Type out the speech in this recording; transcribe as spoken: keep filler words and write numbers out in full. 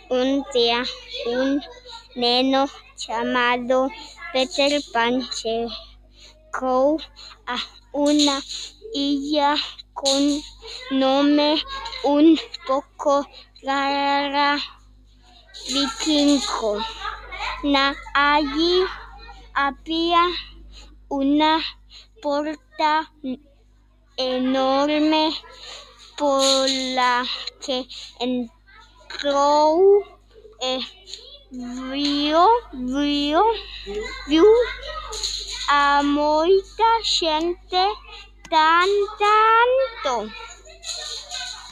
Un día, un neno llamado Peter Pan llegó a una isla con nombre un poco rara, Vikingo. Allí había una puerta enorme por la que entró e vio, vio, viu a muita gente tan tanto.